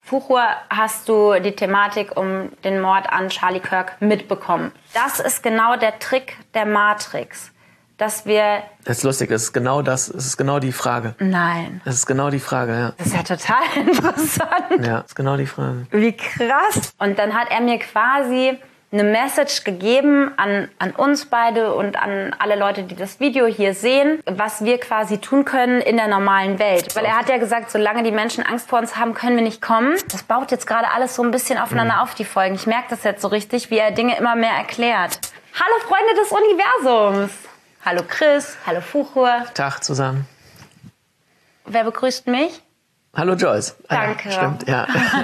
Fuchur, hast du die Thematik um den Mord an Charlie Kirk mitbekommen? Das ist genau der Trick der Matrix, dass wir... Das ist lustig, das ist genau das, es ist genau die Frage. Nein. Das ist genau die Frage, ja. Das ist ja total interessant. Ja, das ist genau die Frage. Wie krass. Und dann hat er mir quasi eine Message gegeben an uns beide und an alle Leute, die das Video hier sehen, was wir quasi tun können in der normalen Welt. Weil er hat ja gesagt, solange die Menschen Angst vor uns haben, können wir nicht kommen. Das baut jetzt gerade alles so ein bisschen aufeinander auf, die Folgen. Ich merke das jetzt so richtig, wie er Dinge immer mehr erklärt. Hallo Freunde des Universums. Hallo Chris, hallo Fuchur. Tag zusammen. Wer begrüßt mich? Hallo Joyce. Danke. Ja, stimmt, ja.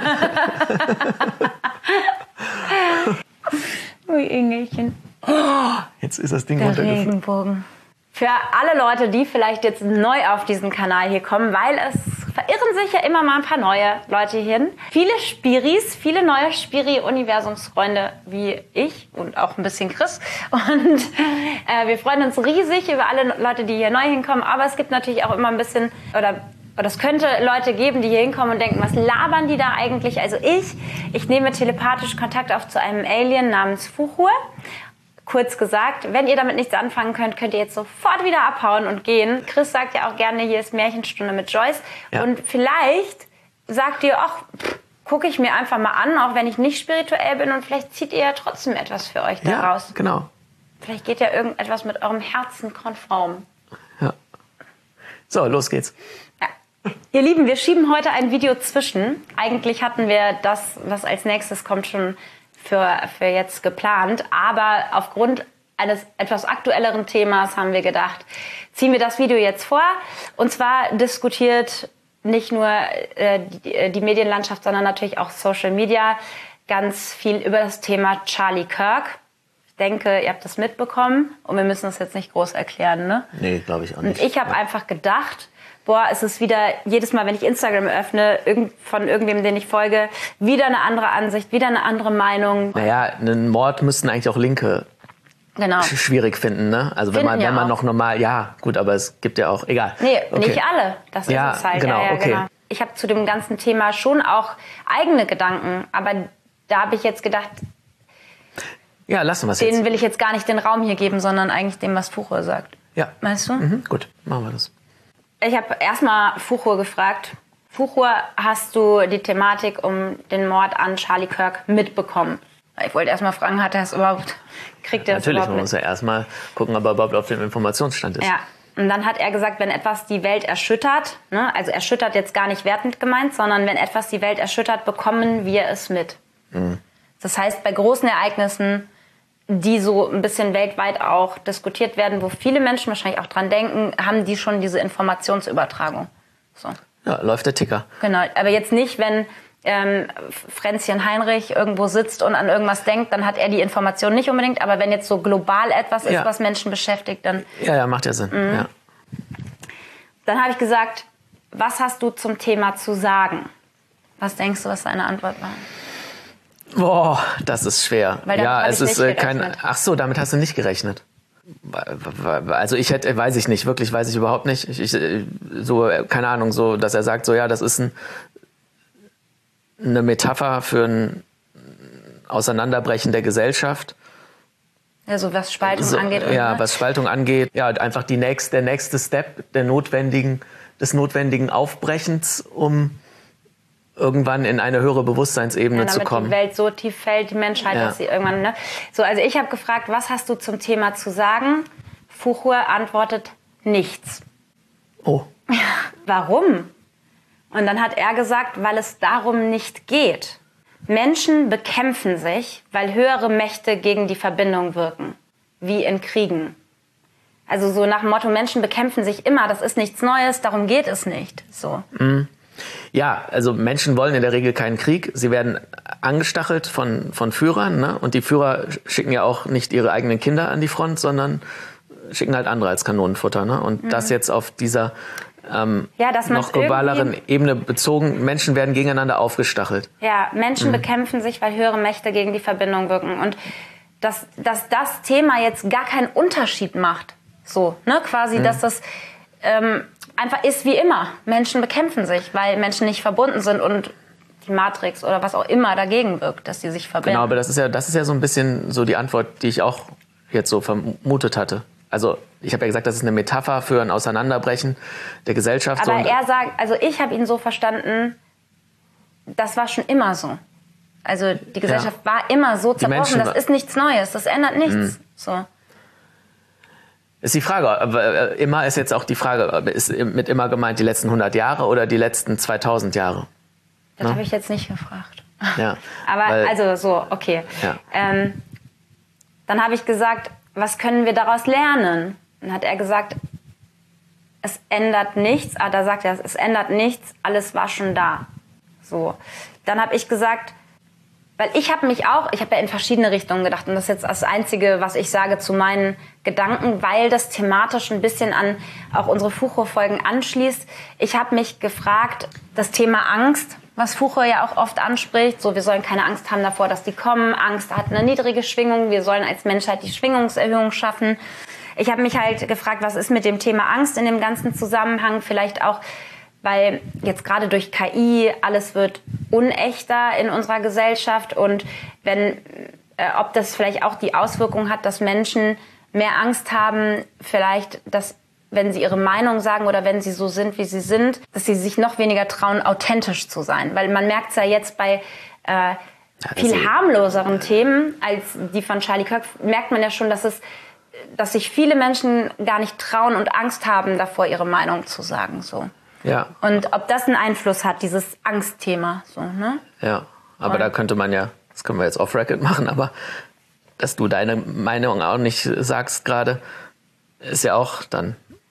Ui, Engelchen. Jetzt ist das Ding Der runtergefallen. Regenbogen. Für alle Leute, die vielleicht jetzt neu auf diesen Kanal hier kommen, weil es verirren sich ja immer mal ein paar neue Leute hin. Viele Spiris, viele neue Spiri-Universumsfreunde wie ich und auch ein bisschen Chris. Und wir freuen uns riesig über alle Leute, die hier neu hinkommen. Aber es gibt natürlich auch immer ein bisschen, oder es könnte Leute geben, die hier hinkommen und denken, was labern die da eigentlich? Also ich nehme telepathisch Kontakt auf zu einem Alien namens Fuchur. Kurz gesagt, wenn ihr damit nichts anfangen könnt, könnt ihr jetzt sofort wieder abhauen und gehen. Chris sagt ja auch gerne, hier ist Märchenstunde mit Joyce. Ja. Und vielleicht sagt ihr, ach, gucke ich mir einfach mal an, auch wenn ich nicht spirituell bin. Und vielleicht zieht ihr ja trotzdem etwas für euch daraus. Ja, genau. Vielleicht geht ja irgendetwas mit eurem Herzen konform. Ja. So, los geht's. Ja. Ihr Lieben, wir schieben heute ein Video zwischen. Eigentlich hatten wir das, was als nächstes kommt, schon für jetzt geplant. Aber aufgrund eines etwas aktuelleren Themas haben wir gedacht, ziehen wir das Video jetzt vor. Und zwar diskutiert nicht nur die Medienlandschaft, sondern natürlich auch Social Media ganz viel über das Thema Charlie Kirk. Ich denke, ihr habt das mitbekommen und wir müssen das jetzt nicht groß erklären, ne? Nee, glaube ich auch nicht. Und ich habe einfach gedacht, boah, es ist wieder, jedes Mal, wenn ich Instagram öffne, von irgendwem, den ich folge, wieder eine andere Ansicht, wieder eine andere Meinung. Naja, einen Mord müssten eigentlich auch Linke schwierig finden, ne? Also wenn man noch normal, ja, gut, aber es gibt ja auch, egal. Nee, okay. Nicht alle, das ist es halt. Genau, ja, okay. Genau. Ich habe zu dem ganzen Thema schon auch eigene Gedanken, aber da habe ich jetzt gedacht, ja, lassen wir es jetzt. Denen will ich jetzt gar nicht den Raum hier geben, sondern eigentlich dem, was Fuchur sagt. Ja. Weißt du? Mhm, gut, machen wir das. Ich habe erstmal Fuchur gefragt. Fuchur, hast du die Thematik um den Mord an Charlie Kirk mitbekommen? Ich wollte erstmal fragen, kriegt er das überhaupt Natürlich, man muss ja erstmal gucken, ob er überhaupt auf dem Informationsstand ist. Ja, und dann hat er gesagt, wenn etwas die Welt erschüttert, ne, also erschüttert jetzt gar nicht wertend gemeint, sondern wenn etwas die Welt erschüttert, bekommen wir es mit. Mhm. Das heißt, bei großen Ereignissen, die so ein bisschen weltweit auch diskutiert werden, wo viele Menschen wahrscheinlich auch dran denken, haben die schon diese Informationsübertragung. So. Ja, läuft der Ticker. Genau, aber jetzt nicht, wenn Fränzchen Heinrich irgendwo sitzt und an irgendwas denkt, dann hat er die Information nicht unbedingt, aber wenn jetzt so global etwas ist, was Menschen beschäftigt, dann... Ja, macht ja Sinn. Ja. Dann habe ich gesagt, was hast du zum Thema zu sagen? Was denkst du, was deine Antwort war? Boah, das ist schwer. Ja, es ist kein. Ach so, damit hast du nicht gerechnet. Also weiß ich nicht, wirklich weiß ich überhaupt nicht. Keine Ahnung, so, dass er sagt, so ja, das ist eine Metapher für ein Auseinanderbrechen der Gesellschaft. Ja, so was Spaltung angeht. Ja, was Spaltung angeht. Ja, einfach der nächste Step des notwendigen Aufbrechens, um irgendwann in eine höhere Bewusstseinsebene zu kommen. Damit die Welt so tief fällt, die Menschheit, dass sie irgendwann... Ne? So, also ich habe gefragt, was hast du zum Thema zu sagen? Fuchur antwortet, nichts. Oh. Warum? Und dann hat er gesagt, weil es darum nicht geht. Menschen bekämpfen sich, weil höhere Mächte gegen die Verbindung wirken. Wie in Kriegen. Also so nach dem Motto, Menschen bekämpfen sich immer, das ist nichts Neues, darum geht es nicht. So. Mhm. Ja, also Menschen wollen in der Regel keinen Krieg. Sie werden angestachelt von Führern, ne? Und die Führer schicken ja auch nicht ihre eigenen Kinder an die Front, sondern schicken halt andere als Kanonenfutter. Ne? Und das jetzt auf dieser noch globaleren Ebene bezogen, Menschen werden gegeneinander aufgestachelt. Ja, Menschen bekämpfen sich, weil höhere Mächte gegen die Verbindung wirken. Und dass das Thema jetzt gar keinen Unterschied macht. So, ne? Quasi, dass das... einfach ist wie immer. Menschen bekämpfen sich, weil Menschen nicht verbunden sind und die Matrix oder was auch immer dagegen wirkt, dass die sich verbinden. Genau, aber das ist ja so ein bisschen so die Antwort, die ich auch jetzt so vermutet hatte. Also ich habe ja gesagt, das ist eine Metapher für ein Auseinanderbrechen der Gesellschaft. Aber er sagt, also ich habe ihn so verstanden, das war schon immer so. Also die Gesellschaft war immer so zerbrochen, das ist nichts Neues, das ändert nichts. So. Ist die Frage, aber immer ist jetzt auch die Frage, ist mit immer gemeint die letzten 100 Jahre oder die letzten 2000 Jahre? Das habe ich jetzt nicht gefragt. Ja, aber also so, okay. Ja. Dann habe ich gesagt, was können wir daraus lernen? Dann hat er gesagt, es ändert nichts. Da sagt er, es ändert nichts, alles war schon da. So. Dann habe ich gesagt, weil ich habe ja in verschiedene Richtungen gedacht und das ist jetzt das Einzige, was ich sage zu meinen Gedanken, weil das thematisch ein bisschen an auch unsere Fucho-Folgen anschließt. Ich habe mich gefragt, das Thema Angst, was Fucho ja auch oft anspricht, so wir sollen keine Angst haben davor, dass die kommen. Angst hat eine niedrige Schwingung, wir sollen als Menschheit die Schwingungserhöhung schaffen. Ich habe mich halt gefragt, was ist mit dem Thema Angst in dem ganzen Zusammenhang, vielleicht auch weil jetzt gerade durch KI alles wird unechter in unserer Gesellschaft und ob das vielleicht auch die Auswirkung hat, dass Menschen mehr Angst haben, vielleicht, dass wenn sie ihre Meinung sagen oder wenn sie so sind, wie sie sind, dass sie sich noch weniger trauen, authentisch zu sein. Weil man merkt es ja jetzt bei viel harmloseren Themen als die von Charlie Kirk, merkt man ja schon, dass sich viele Menschen gar nicht trauen und Angst haben, davor ihre Meinung zu sagen. So. Ja. Und ob das einen Einfluss hat, dieses Angstthema. So, ne? Ja, aber da könnte man ja, das können wir jetzt off-Record machen, aber dass du deine Meinung auch nicht sagst gerade, ist ja auch dann,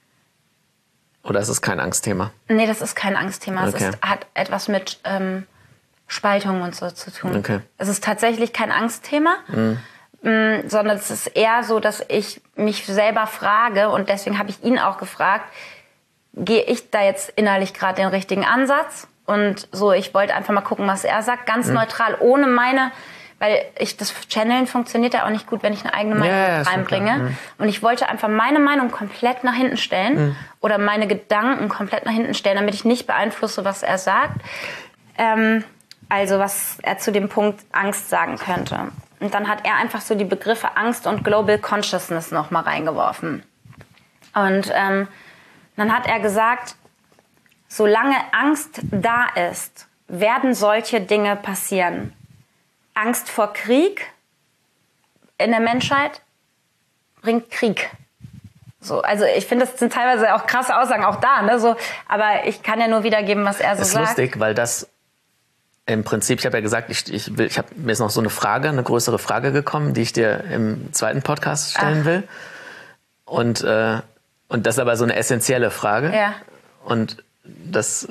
oder ist es kein Angstthema? Nee, das ist kein Angstthema. Okay. Es hat etwas mit Spaltung und so zu tun. Okay. Es ist tatsächlich kein Angstthema, sondern es ist eher so, dass ich mich selber frage und deswegen habe ich ihn auch gefragt, gehe ich da jetzt innerlich gerade den richtigen Ansatz? Und so, ich wollte einfach mal gucken, was er sagt, ganz neutral, ohne weil das Channeln funktioniert ja auch nicht gut, wenn ich eine eigene Meinung reinbringe. Und ich wollte einfach meine Meinung komplett nach hinten stellen oder meine Gedanken komplett nach hinten stellen, damit ich nicht beeinflusse, was er sagt. Also was er zu dem Punkt Angst sagen könnte. Und dann hat er einfach so die Begriffe Angst und Global Consciousness noch mal reingeworfen. Und dann hat er gesagt, solange Angst da ist, werden solche Dinge passieren. Angst vor Krieg in der Menschheit bringt Krieg. So, also ich finde, das sind teilweise auch krasse Aussagen, auch da, ne? So, aber ich kann ja nur wiedergeben, was er so sagt. Das ist lustig, weil das im Prinzip, ich habe ja gesagt, mir ist noch so eine größere Frage gekommen, die ich dir im zweiten Podcast stellen will. Und das ist aber so eine essentielle Frage. Ja. Und das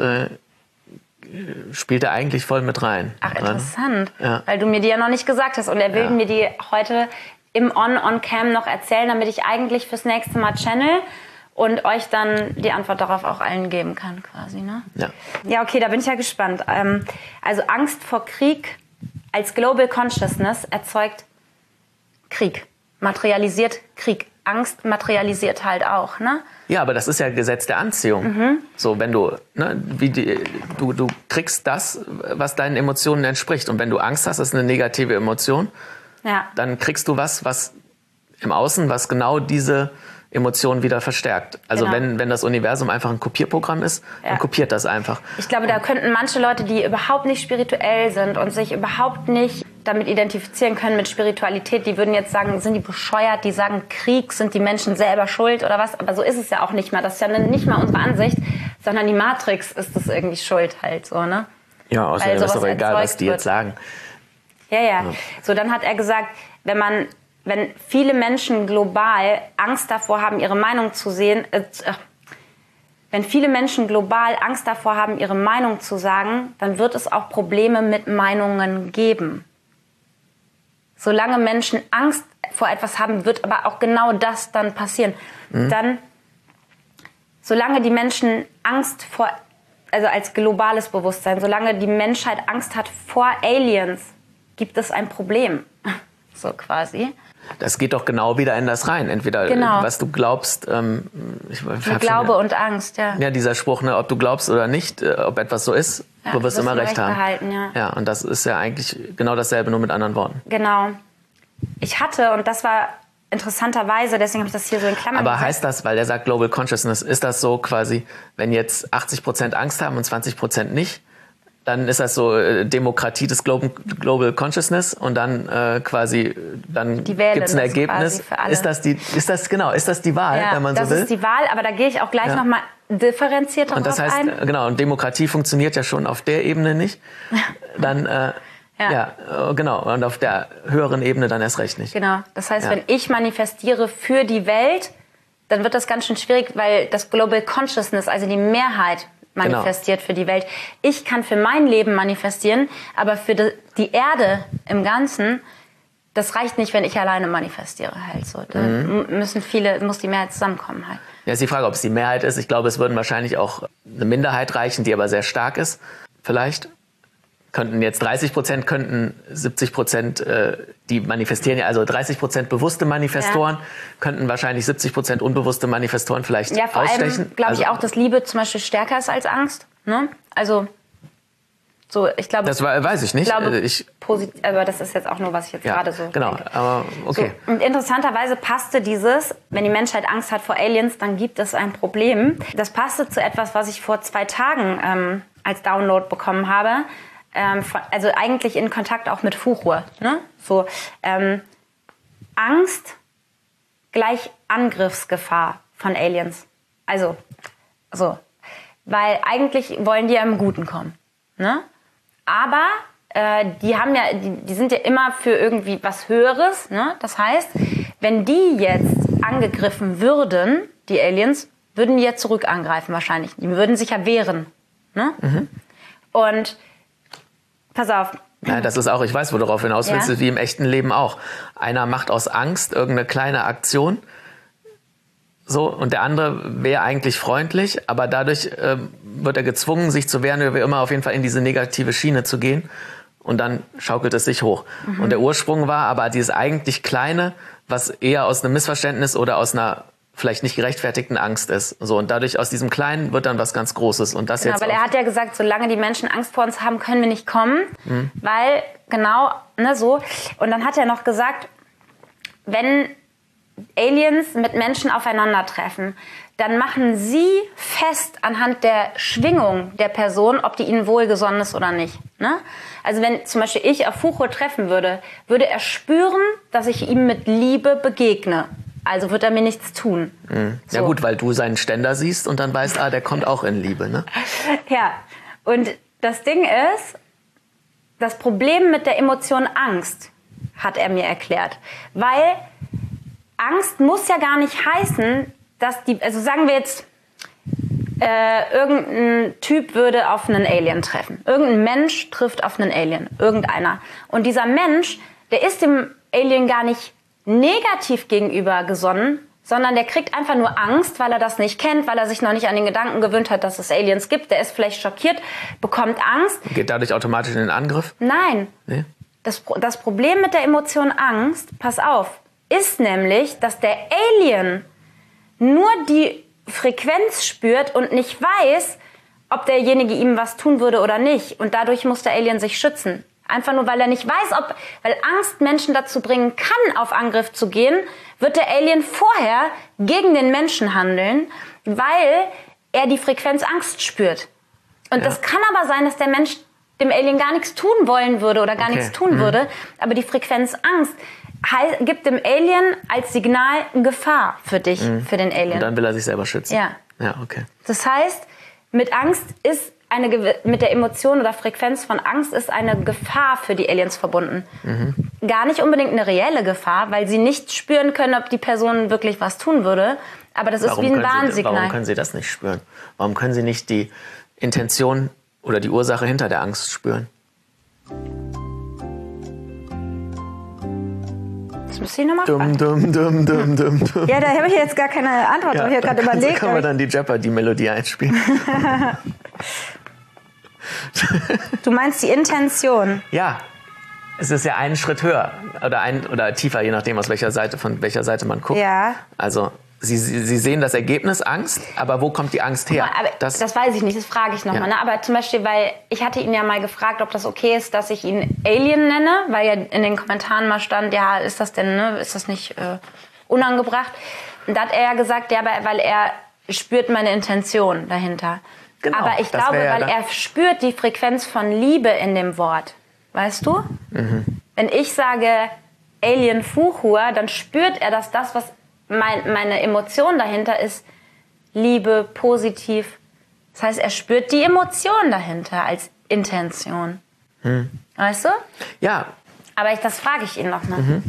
spielt da eigentlich voll mit rein. Ach, interessant. Ja. Weil du mir die ja noch nicht gesagt hast. Und er will mir die heute im On-Cam noch erzählen, damit ich eigentlich fürs nächste Mal channel und euch dann die Antwort darauf auch allen geben kann, quasi. Ne? Ja. Ja, okay, da bin ich ja gespannt. Also Angst vor Krieg als Global Consciousness erzeugt Krieg, materialisiert Krieg. Angst materialisiert halt auch, ne? Ja, aber das ist ja Gesetz der Anziehung. So, wenn du, ne, du kriegst das, was deinen Emotionen entspricht. Und wenn du Angst hast, das ist eine negative Emotion, dann kriegst du was im Außen, was genau diese Emotionen wieder verstärkt. Also wenn das Universum einfach ein Kopierprogramm ist, dann kopiert das einfach. Ich glaube, da könnten manche Leute, die überhaupt nicht spirituell sind und sich überhaupt nicht damit identifizieren können mit Spiritualität, die würden jetzt sagen, sind die bescheuert, die sagen, Krieg, sind die Menschen selber schuld oder was? Aber so ist es ja auch nicht mal. Das ist ja nicht mal unsere Ansicht, sondern die Matrix ist das irgendwie schuld halt so, ne? Ja, außerdem ist doch egal, was die jetzt sagen. Ja. So, dann hat er gesagt, wenn viele Menschen global Angst davor haben, ihre Meinung zu sehen, wenn viele Menschen global Angst davor haben, ihre Meinung zu sagen, dann wird es auch Probleme mit Meinungen geben. Solange Menschen Angst vor etwas haben, wird aber auch genau das dann passieren. Dann, solange die Menschen Angst vor, also als globales Bewusstsein, solange die Menschheit Angst hat vor Aliens, gibt es ein Problem. so quasi. Das geht doch genau wieder in das rein. Entweder was du glaubst, Glaube und Angst, ja. Ja, dieser Spruch, ne, ob du glaubst oder nicht, ob etwas so ist, du wirst immer recht haben. Behalten, ja. Ja, und das ist ja eigentlich genau dasselbe, nur mit anderen Worten. Genau. Ich hatte, und das war interessanterweise, deswegen habe ich das hier so in Klammern Aber gesagt. heißt das, weil der sagt Global Consciousness, ist das so quasi, wenn jetzt 80% Angst haben und 20% nicht, dann ist das so Demokratie des Global Consciousness und dann dann gibt es ein Ergebnis. Ist das die Wahl, ja, wenn man so will? Das ist die Wahl, aber da gehe ich auch gleich nochmal differenziert drauf ein. Und das heißt, genau, und Demokratie funktioniert ja schon auf der Ebene nicht. Dann, genau, und auf der höheren Ebene dann erst recht nicht. Genau, das heißt, wenn ich manifestiere für die Welt, dann wird das ganz schön schwierig, weil das Global Consciousness, also die Mehrheit, manifestiert für die Welt. Ich kann für mein Leben manifestieren, aber für die Erde im Ganzen, das reicht nicht, wenn ich alleine manifestiere halt so. Da muss die Mehrheit zusammenkommen halt. Ja, ist die Frage, ob es die Mehrheit ist. Ich glaube, es würden wahrscheinlich auch eine Minderheit reichen, die aber sehr stark ist. Vielleicht könnten jetzt 30%, könnten 70%, die manifestieren ja, also 30% bewusste Manifestoren, könnten wahrscheinlich 70% unbewusste Manifestoren vielleicht ausstechen. Ja, vor allem glaube ich auch, dass Liebe zum Beispiel stärker ist als Angst. Ne? Also, so, ich glaube... Das weiß ich nicht. Aber das ist jetzt auch nur, was ich jetzt gerade so denke. Aber okay. So, und interessanterweise passte dieses, wenn die Menschheit Angst hat vor Aliens, dann gibt es ein Problem. Das passte zu etwas, was ich vor 2 Tagen als Download bekommen habe. Also eigentlich in Kontakt auch mit Fuchur. Ne? So, Angst gleich Angriffsgefahr von Aliens. Also, so. Weil eigentlich wollen die ja im Guten kommen. Ne? Aber die sind ja immer für irgendwie was Höheres. Ne? Das heißt, wenn die jetzt angegriffen würden, die Aliens, würden die ja zurück angreifen wahrscheinlich. Die würden sich ja wehren. Ne? Und pass auf. Ja, das ist auch, ich weiß, wo du darauf hinaus willst, ist wie im echten Leben auch. Einer macht aus Angst irgendeine kleine Aktion, so, und der andere wäre eigentlich freundlich, aber dadurch wird er gezwungen, sich zu wehren, oder wie immer auf jeden Fall in diese negative Schiene zu gehen, und dann schaukelt es sich hoch. Und der Ursprung war aber dieses eigentlich Kleine, was eher aus einem Missverständnis oder aus einer vielleicht nicht gerechtfertigten Angst ist. So, und dadurch aus diesem Kleinen wird dann was ganz Großes. Und das jetzt weil er hat ja gesagt, solange die Menschen Angst vor uns haben, können wir nicht kommen. Weil, so. Und dann hat er noch gesagt, wenn Aliens mit Menschen aufeinandertreffen, dann machen sie fest anhand der Schwingung der Person, ob die ihnen wohlgesonnen ist oder nicht. Ne? Also wenn zum Beispiel ich auf Fuchur treffen würde, würde er spüren, dass ich ihm mit Liebe begegne. Also wird er mir nichts tun. Ja gut, weil du seinen Ständer siehst und dann weißt, der kommt auch in Liebe, ne? Ja, und das Ding ist, das Problem mit der Emotion Angst, hat er mir erklärt. Weil Angst muss ja gar nicht heißen, dass also sagen wir jetzt, irgendein Typ würde auf einen Alien treffen. Irgendein Mensch trifft auf einen Alien. Irgendeiner. Und dieser Mensch, der ist dem Alien gar nicht negativ gegenüber gesonnen, sondern der kriegt einfach nur Angst, weil er das nicht kennt, weil er sich noch nicht an den Gedanken gewöhnt hat, dass es Aliens gibt. Der ist vielleicht schockiert, bekommt Angst. Geht dadurch automatisch in den Angriff? Nein. Nee? Das Problem mit der Emotion Angst, pass auf, ist nämlich, dass der Alien nur die Frequenz spürt und nicht weiß, ob derjenige ihm was tun würde oder nicht. Und dadurch muss der Alien sich schützen. Einfach nur, weil er nicht weiß, weil Angst Menschen dazu bringen kann, auf Angriff zu gehen, wird der Alien vorher gegen den Menschen handeln, weil er die Frequenz Angst spürt. Und das kann aber sein, dass der Mensch dem Alien gar nichts tun wollen würde oder gar nichts tun würde, aber die Frequenz Angst gibt dem Alien als Signal eine Gefahr für dich, für den Alien. Und dann will er sich selber schützen. Ja. Ja, okay. Das heißt, mit Angst ist mit der Emotion oder Frequenz von Angst ist eine Gefahr für die Aliens verbunden. Gar nicht unbedingt eine reelle Gefahr, weil sie nicht spüren können, ob die Person wirklich was tun würde. Aber das ist wie ein Warnsignal. Warum können sie das nicht spüren? Warum können sie nicht die Intention oder die Ursache hinter der Angst spüren? Das müsste ich nochmal fragen. Ja, da habe ich jetzt gar keine Antwort drauf. Ich habe gerade überlegt. Können wir dann die Jeopardy-Melodie einspielen? Du meinst die Intention? Ja. Es ist ja einen Schritt höher oder tiefer, je nachdem, von welcher Seite man guckt. Ja. Also Sie sehen das Ergebnis Angst, aber wo kommt die Angst her? Aber das weiß ich nicht, das frage ich nochmal. Ne? Aber zum Beispiel, weil ich hatte ihn ja mal gefragt, ob das okay ist, dass ich ihn Alien nenne, weil ja in den Kommentaren mal stand, ja, ist das denn, ne? Ist das nicht unangebracht? Und da hat er ja gesagt, ja, weil er spürt meine Intention dahinter. Genau, aber ich glaube, weil er spürt die Frequenz von Liebe in dem Wort. Weißt du? Mhm. Wenn ich sage Alien Fuchur, dann spürt er, dass das, was meine Emotion dahinter ist, Liebe, positiv. Das heißt, er spürt die Emotion dahinter als Intention. Weißt du? Ja. Aber das frage ich ihn noch. Ne? Mhm.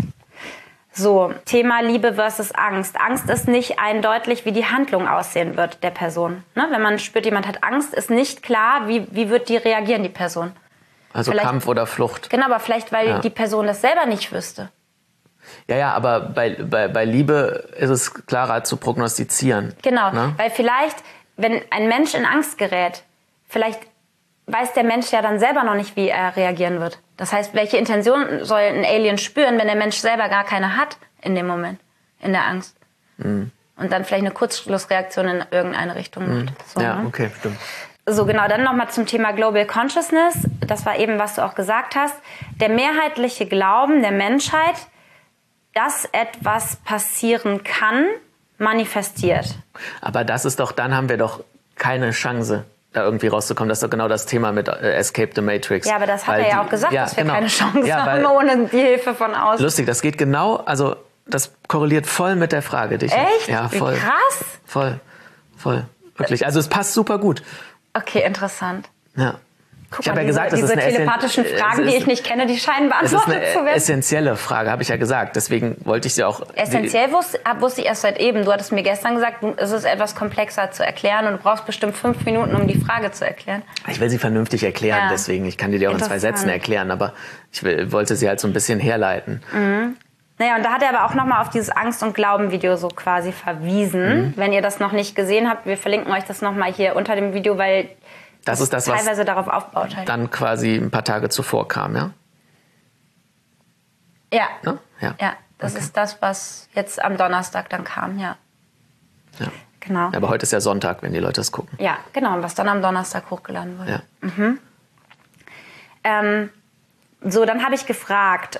So, Thema Liebe versus Angst. Angst ist nicht eindeutig, wie die Handlung aussehen wird der Person. Ne? Wenn man spürt, jemand hat Angst, ist nicht klar, wie wird die reagieren, die Person. Also vielleicht, Kampf oder Flucht. Genau, aber vielleicht, weil die Person das selber nicht wüsste. Ja, aber bei Liebe ist es klarer zu prognostizieren. Genau, ne? Weil vielleicht, wenn ein Mensch in Angst gerät, vielleicht weiß der Mensch ja dann selber noch nicht, wie er reagieren wird. Das heißt, welche Intention soll ein Alien spüren, wenn der Mensch selber gar keine hat in dem Moment, in der Angst? Mhm. Und dann vielleicht eine Kurzschlussreaktion in irgendeine Richtung macht. So, ja, ne? Okay, stimmt. So, genau, dann nochmal zum Thema Global Consciousness. Das war eben, was du auch gesagt hast. Der mehrheitliche Glauben der Menschheit, dass etwas passieren kann, manifestiert. Aber das ist doch, dann haben wir doch keine Chance, da irgendwie rauszukommen. Das ist doch genau das Thema mit Escape the Matrix. Ja, aber das hat er ja auch gesagt, dass wir keine Chance haben ohne die Hilfe von außen. Lustig, das geht genau, also das korreliert voll mit der Frage. Echt? Ja, voll. Wie krass. Voll. Wirklich. Also es passt super gut. Okay, interessant. Ja. Guck ich habe ja gesagt, das ist eine telepathischen Fragen, die ich nicht kenne, die scheinen beantwortet zu werden. Das ist eine essentielle Frage, habe ich ja gesagt. Deswegen wollte ich sie auch... Essentiell wusste ich erst seit eben. Du hattest mir gestern gesagt, es ist etwas komplexer zu erklären und du brauchst bestimmt 5 Minuten, um die Frage zu erklären. Ich will sie vernünftig erklären, deswegen. Ich kann die dir auch in 2 Sätzen erklären, aber ich wollte sie halt so ein bisschen herleiten. Mhm. Naja, und da hat er aber auch nochmal auf dieses Angst- und Glauben-Video so quasi verwiesen. Wenn ihr das noch nicht gesehen habt, wir verlinken euch das nochmal hier unter dem Video, weil... Das ist das, teilweise was darauf aufbaut halt. Dann quasi ein paar Tage zuvor kam, ja? Ja. Ne? Ja, das ist das, was jetzt am Donnerstag dann kam, ja. Genau. Ja, aber heute ist ja Sonntag, wenn die Leute das gucken. Ja, genau, was dann am Donnerstag hochgeladen wurde. Ja. So, dann habe ich gefragt,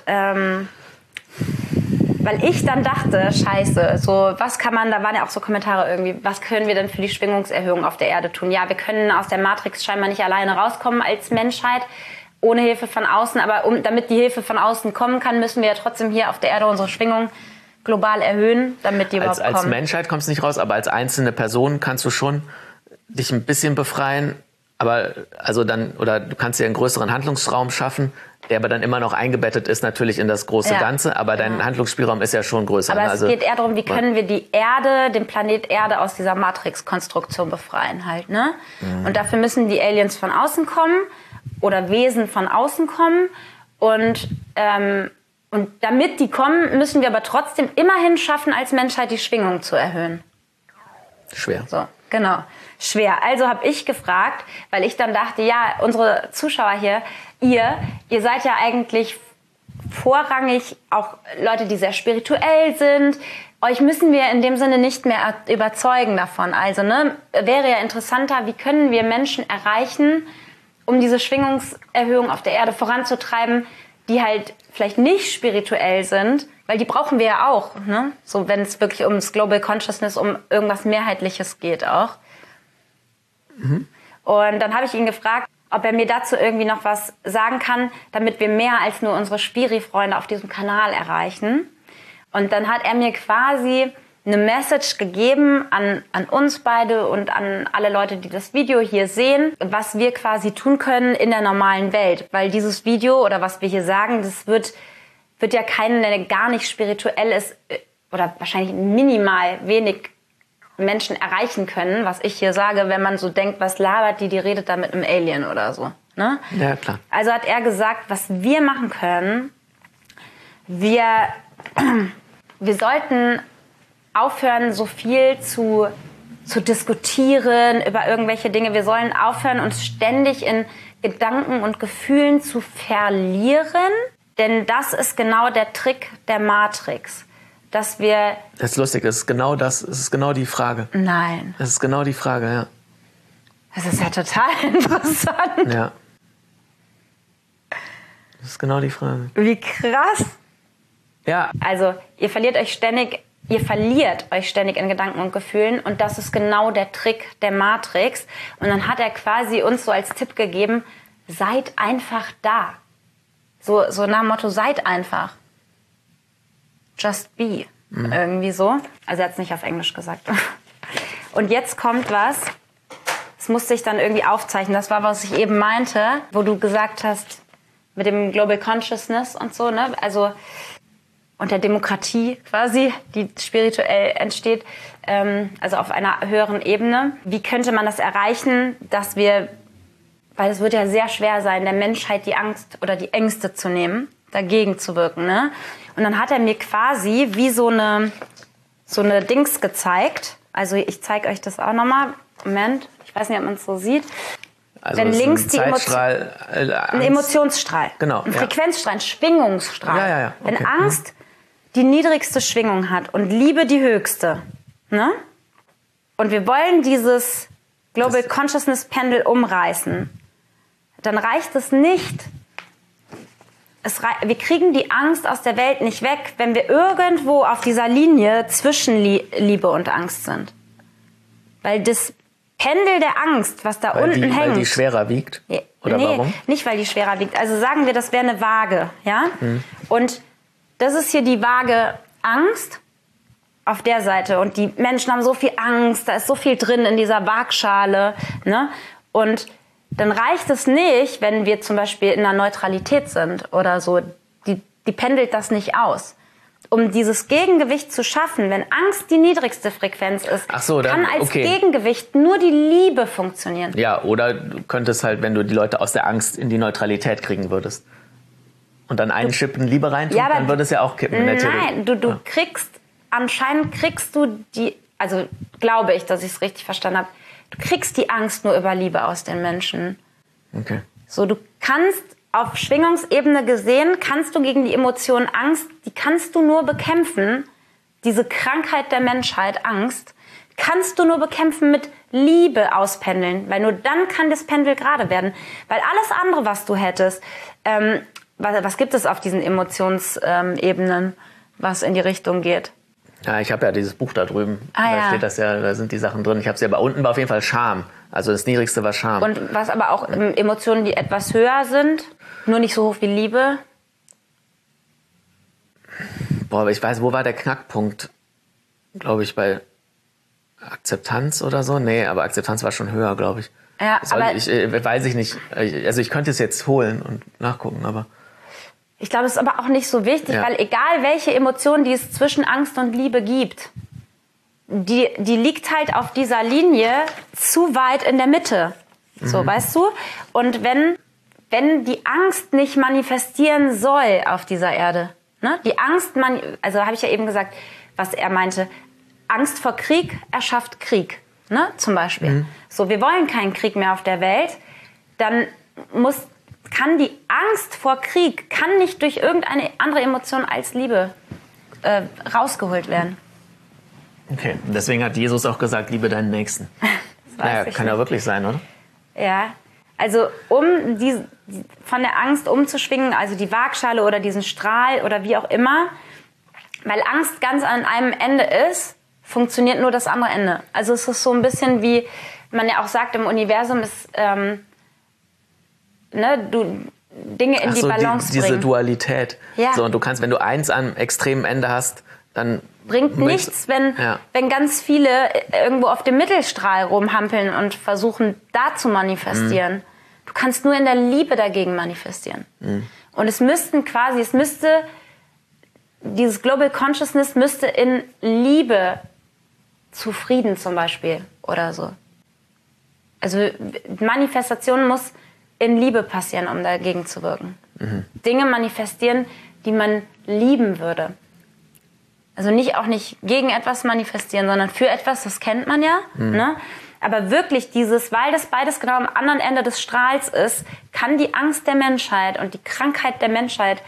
weil ich dann dachte, scheiße, so was kann man, da waren ja auch so Kommentare irgendwie, was können wir denn für die Schwingungserhöhung auf der Erde tun? Ja, wir können aus der Matrix scheinbar nicht alleine rauskommen als Menschheit, ohne Hilfe von außen, aber damit die Hilfe von außen kommen kann, müssen wir ja trotzdem hier auf der Erde unsere Schwingung global erhöhen, damit die überhaupt kommen. Als Menschheit kommst du nicht raus, aber als einzelne Person kannst du schon dich ein bisschen befreien, aber oder du kannst dir einen größeren Handlungsraum schaffen, der aber dann immer noch eingebettet ist natürlich in das große Ganze, aber dein Handlungsspielraum ist ja schon größer. Aber es geht eher darum, wie können wir die Erde, den Planet Erde aus dieser Matrix-Konstruktion befreien halt, ne? Und dafür müssen die Aliens von außen kommen oder Wesen von außen kommen und damit die kommen, müssen wir aber trotzdem immerhin schaffen, als Menschheit die Schwingung zu erhöhen. Schwer. So, genau. Schwer. Also habe ich gefragt, weil ich dann dachte, ja, unsere Zuschauer hier, ihr seid ja eigentlich vorrangig auch Leute, die sehr spirituell sind. Euch müssen wir in dem Sinne nicht mehr überzeugen davon. Also wäre ja interessanter, wie können wir Menschen erreichen, um diese Schwingungserhöhung auf der Erde voranzutreiben, die halt vielleicht nicht spirituell sind, weil die brauchen wir ja auch, ne? So, wenn es wirklich ums Global Consciousness, um irgendwas Mehrheitliches geht auch. Und dann habe ich ihn gefragt, ob er mir dazu irgendwie noch was sagen kann, damit wir mehr als nur unsere Spiri-Freunde auf diesem Kanal erreichen. Und dann hat er mir quasi eine Message gegeben an uns beide und an alle Leute, die das Video hier sehen, was wir quasi tun können in der normalen Welt. Weil dieses Video oder was wir hier sagen, das wird ja keinen, der gar nicht spirituell ist oder wahrscheinlich minimal wenig Menschen erreichen können, was ich hier sage, wenn man so denkt, was labert die redet da mit einem Alien oder so. Ne? Ja, klar. Also hat er gesagt, was wir machen können, wir sollten aufhören, so viel zu diskutieren über irgendwelche Dinge. Wir sollen aufhören, uns ständig in Gedanken und Gefühlen zu verlieren. Denn das ist genau der Trick der Matrix. Dass wir... Das ist lustig, es ist genau die Frage. Nein. Das ist genau die Frage, ja. Das ist ja total interessant. Ja. Das ist genau die Frage. Wie krass. Ja. Also, ihr verliert euch ständig in Gedanken und Gefühlen und das ist genau der Trick der Matrix. Und dann hat er quasi uns so als Tipp gegeben, seid einfach da. So nach dem Motto, seid einfach. Just be. Irgendwie so. Also er hat es nicht auf Englisch gesagt. Und jetzt kommt was, das musste ich dann irgendwie aufzeichnen. Das war, was ich eben meinte, wo du gesagt hast, mit dem Global Consciousness und so, ne? Also und der Demokratie quasi, die spirituell entsteht, also auf einer höheren Ebene. Wie könnte man das erreichen, dass wir, weil es wird ja sehr schwer sein, der Menschheit die Angst oder die Ängste zu nehmen, dagegen zu wirken, ne? Und dann hat er mir quasi wie so eine Dings gezeigt. Also ich zeige euch das auch nochmal. Moment, ich weiß nicht, ob man es so sieht. Also wenn links die ein Emotionsstrahl, genau, ein Frequenzstrahl, ein Schwingungsstrahl. Ja. Okay. Wenn Angst die niedrigste Schwingung hat und Liebe die höchste, ne? Und wir wollen dieses Global Consciousness Pendel umreißen, dann reicht es nicht. Wir kriegen die Angst aus der Welt nicht weg, wenn wir irgendwo auf dieser Linie zwischen Liebe und Angst sind. Weil das Pendel der Angst, was da unten hängt... Weil die schwerer wiegt? Oder warum? Nicht, weil die schwerer wiegt. Also sagen wir, das wäre eine Waage. Ja? Und das ist hier die Waage Angst auf der Seite. Und die Menschen haben so viel Angst, da ist so viel drin in dieser Waagschale. Ne? Und dann reicht es nicht, wenn wir zum Beispiel in einer Neutralität sind oder so. Die pendelt das nicht aus. Um dieses Gegengewicht zu schaffen, wenn Angst die niedrigste Frequenz ist, kann als Gegengewicht nur die Liebe funktionieren. Ja, oder du könntest halt, wenn du die Leute aus der Angst in die Neutralität kriegen würdest und dann einen Schippen Liebe reintun, dann würde es ja auch kippen in der Theorie. Nein, du anscheinend kriegst du also glaube ich, dass ich es richtig verstanden habe, du kriegst die Angst nur über Liebe aus den Menschen. Okay. So, du kannst auf Schwingungsebene gesehen, kannst du gegen die Emotion Angst, die kannst du nur bekämpfen, diese Krankheit der Menschheit, Angst, kannst du nur bekämpfen mit Liebe auspendeln, weil nur dann kann das Pendel gerade werden. Weil alles andere, was du hättest, was gibt es auf diesen Emotionsebenen, was in die Richtung geht? Ja, ich habe ja dieses Buch da drüben, da steht das ja, da sind die Sachen drin. Ich habe sie aber unten war auf jeden Fall Scham. Also das Niedrigste war Scham. Und was aber auch Emotionen, die etwas höher sind, nur nicht so hoch wie Liebe? Boah, aber ich weiß, wo war der Knackpunkt? Glaube ich, bei Akzeptanz oder so? Nee, aber Akzeptanz war schon höher, glaube ich. Ja, weiß ich nicht. Also ich könnte es jetzt holen und nachgucken, aber... Ich glaube, es ist aber auch nicht so wichtig, weil egal welche Emotion, die es zwischen Angst und Liebe gibt, die liegt halt auf dieser Linie zu weit in der Mitte. So, weißt du? Und wenn die Angst nicht manifestieren soll auf dieser Erde, ne? Die Angst, also habe ich ja eben gesagt, was er meinte, Angst vor Krieg erschafft Krieg, ne? Zum Beispiel. So, wir wollen keinen Krieg mehr auf der Welt, dann kann die Angst vor Krieg nicht durch irgendeine andere Emotion als Liebe rausgeholt werden. Okay, deswegen hat Jesus auch gesagt, liebe deinen Nächsten. Kann ja wirklich sein, oder? Ja, also um von der Angst umzuschwingen, also die Waagschale oder diesen Strahl oder wie auch immer, weil Angst ganz an einem Ende ist, funktioniert nur das andere Ende. Also es ist so ein bisschen wie man ja auch sagt, im Universum ist Dinge in die Balance bringen. Diese Dualität. Ja. So, und du kannst, wenn du eins am extremen Ende hast, dann... Bringt nichts, wenn ganz viele irgendwo auf dem Mittelstrahl rumhampeln und versuchen, da zu manifestieren. Du kannst nur in der Liebe dagegen manifestieren. Und dieses Global Consciousness müsste in Liebe zu Frieden zum Beispiel oder so. Also Manifestation muss in Liebe passieren, um dagegen zu wirken. Dinge manifestieren, die man lieben würde. Also auch nicht gegen etwas manifestieren, sondern für etwas, das kennt man ja. Ne? Aber wirklich weil das beides genau am anderen Ende des Strahls ist, kann die Angst der Menschheit und die Krankheit der Menschheit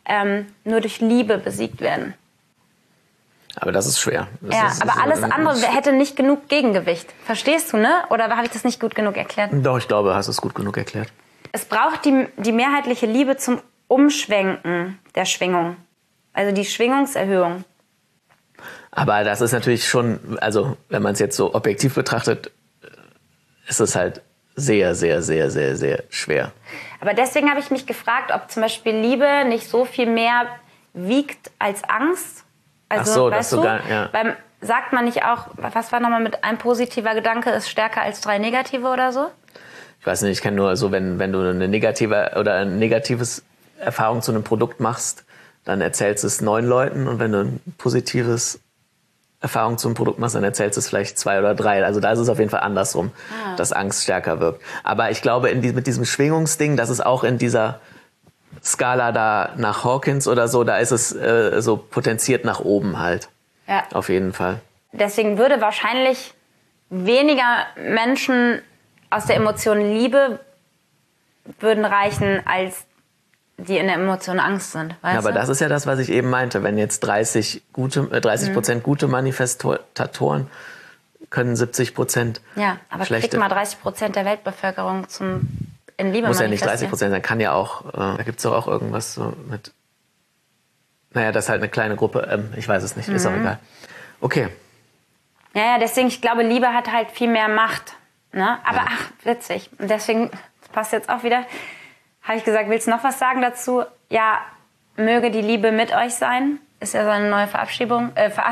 nur durch Liebe besiegt werden. Aber das ist schwer. Aber alles andere hätte nicht genug Gegengewicht. Verstehst du, ne? Oder habe ich das nicht gut genug erklärt? Doch, ich glaube, hast du es gut genug erklärt. Es braucht die mehrheitliche Liebe zum Umschwenken der Schwingung. Also die Schwingungserhöhung. Aber das ist natürlich schon, also wenn man es jetzt so objektiv betrachtet, ist es halt sehr, sehr, sehr, sehr, sehr schwer. Aber deswegen habe ich mich gefragt, ob zum Beispiel Liebe nicht so viel mehr wiegt als Angst. Also, ach so, weißt das sogar, ja. Weil sagt man nicht auch, was war nochmal mit ein positiver Gedanke ist stärker als 3 negative oder so? Ich weiß nicht, ich kenne nur so, wenn du eine negative oder ein negatives Erfahrung zu einem Produkt machst, dann erzählst du es 9 Leuten und wenn du ein positives Erfahrung zu einem Produkt machst, dann erzählst du es vielleicht 2 oder 3. Also da ist es auf jeden Fall andersrum, dass Angst stärker wirkt. Aber ich glaube, mit diesem Schwingungsding, das ist auch in dieser Skala da nach Hawkins oder so, da ist es so potenziert nach oben halt. Ja. Auf jeden Fall. Deswegen würde wahrscheinlich weniger Menschen aus der Emotion Liebe würden reichen, als die in der Emotion Angst sind. Weißt Ja, aber du? das ist ja das, was ich eben meinte. Wenn jetzt 30% gute Manifestatoren können 70% ja, aber schlechte. kriegt mal 30% der Weltbevölkerung in Liebe Muss ja nicht manifestieren. 30% sein, kann ja auch, da gibt es doch auch irgendwas so mit, naja, das ist halt eine kleine Gruppe, ich weiß es nicht, ist auch egal. Okay. Ja, deswegen, ich glaube, Liebe hat halt viel mehr Macht. Ne? Aber ach, witzig. Und deswegen, das passt jetzt auch wieder, habe ich gesagt, willst du noch was sagen dazu? Ja, möge die Liebe mit euch sein. Ist ja so eine neue Verabschiedung.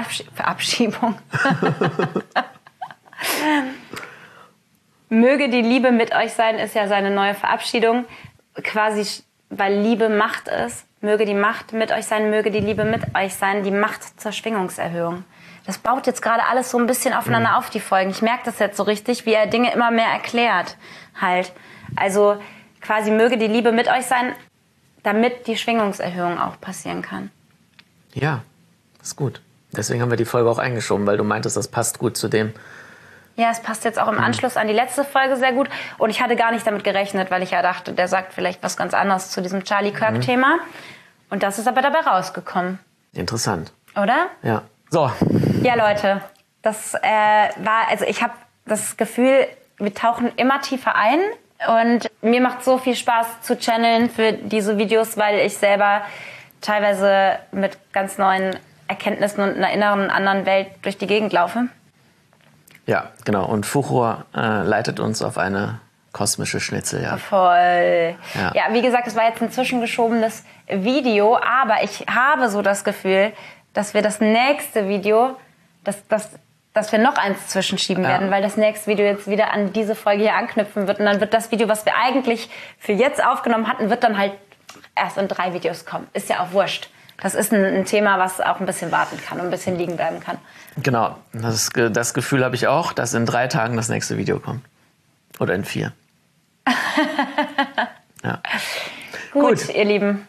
Möge die Liebe mit euch sein, ist ja seine neue Verabschiedung. Quasi, weil Liebe Macht ist. Möge die Macht mit euch sein, möge die Liebe mit euch sein. Die Macht zur Schwingungserhöhung. Das baut jetzt gerade alles so ein bisschen aufeinander auf, die Folgen. Ich merke das jetzt so richtig, wie er Dinge immer mehr erklärt. Halt. Also quasi möge die Liebe mit euch sein, damit die Schwingungserhöhung auch passieren kann. Ja, ist gut. Deswegen haben wir die Folge auch eingeschoben, weil du meintest, das passt gut zu dem. Ja, es passt jetzt auch im Anschluss an die letzte Folge sehr gut. Und ich hatte gar nicht damit gerechnet, weil ich ja dachte, der sagt vielleicht was ganz anderes zu diesem Charlie Kirk-Thema. Und das ist aber dabei rausgekommen. Interessant. Oder? Ja. So. Ja, Leute, das war, also ich habe das Gefühl, wir tauchen immer tiefer ein. Und mir macht so viel Spaß zu channeln für diese Videos, weil ich selber teilweise mit ganz neuen Erkenntnissen und einer inneren anderen Welt durch die Gegend laufe. Ja, genau. Und Fuchur leitet uns auf eine kosmische Schnitzeljagd. Voll. Ja. Ja, wie gesagt, es war jetzt ein zwischengeschobenes Video, aber ich habe so das Gefühl, dass wir das nächste Video, dass wir noch eins zwischenschieben werden, weil das nächste Video jetzt wieder an diese Folge hier anknüpfen wird. Und dann wird das Video, was wir eigentlich für jetzt aufgenommen hatten, wird dann halt erst in 3 Videos kommen. Ist ja auch wurscht. Das ist ein Thema, was auch ein bisschen warten kann und ein bisschen liegen bleiben kann. Genau. Das Gefühl habe ich auch, dass in 3 Tagen das nächste Video kommt. Oder in 4. Ja. Gut, ihr Lieben.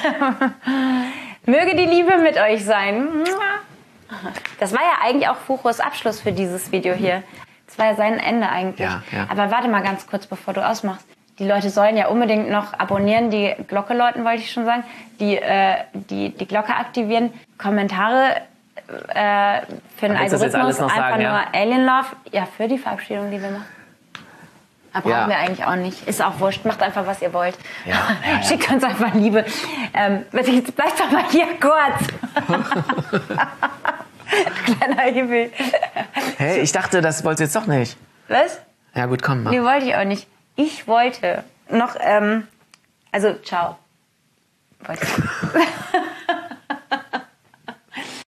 Möge die Liebe mit euch sein. Das war ja eigentlich auch Fuchurs Abschluss für dieses Video hier. Das war ja sein Ende eigentlich. Ja. Aber warte mal ganz kurz, bevor du ausmachst. Die Leute sollen ja unbedingt noch abonnieren, die Glocke läuten, wollte ich schon sagen. Die Glocke aktivieren. Kommentare für den Algorithmus. Einfach sagen, nur Alien Love. Ja, für die Verabschiedung, die wir machen. Aber brauchen wir eigentlich auch nicht. Ist auch wurscht. Macht einfach, was ihr wollt. Ja. Schickt uns einfach Liebe. Jetzt bleibt doch mal hier kurz. Kleiner Himmel. Hey, ich dachte, das wolltest du jetzt doch nicht. Was? Ja gut, komm mal. Nee, wollte ich auch nicht. Ich wollte noch, also ciao. Wollte ich.